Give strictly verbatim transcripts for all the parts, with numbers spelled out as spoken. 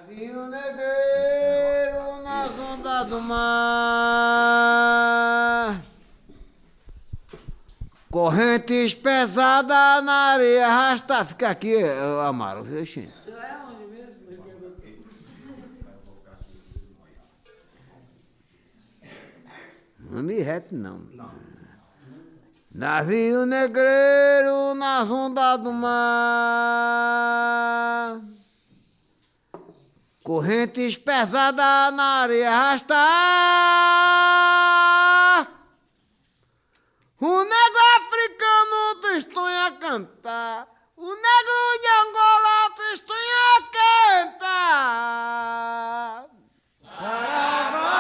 Navio negreiro nas ondas do mar, correntes pesadas na areia arrasta. Fica aqui, Amaro. Oxi. Não me rete, não. não. Navio negreiro nas ondas do mar, correntes pesadas na areia arrasta. O negro africano tristonha a cantar, o negro de Angola tristonha a cantar. Saravá,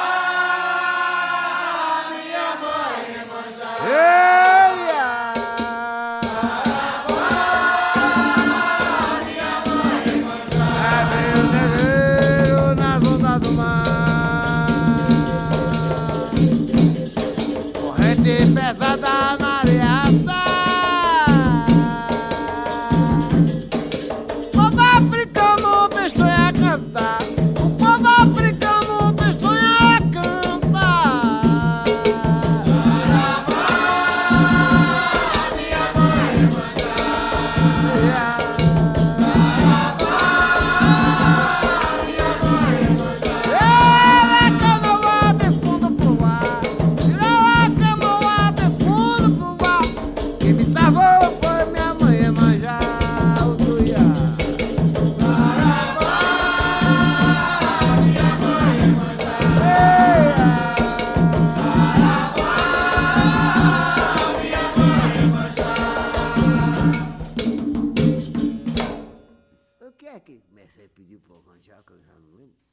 minha mãe Iemanjá. Eia! Saravá, minha mãe Iemanjá. Navio negreiro nas ondas do mar, corrente pesada na areia arrasta. O povo africano tristonha a cantar, o povo africano tristonha a cantar. Saravá, minha mãe Iemanjá. Saravá, minha mãe Iemanjá. Ela é canoa de fundo pro ar, ela é canoa de fundo pro ar. Quem me salvou foi minha mãe Iemanjá, o Tuiá. Saravá, minha mãe Iemanjá. Eia! Saravá, minha mãe Iemanjá. O que é que você pediu para o Iemanjá que eu já não lembro?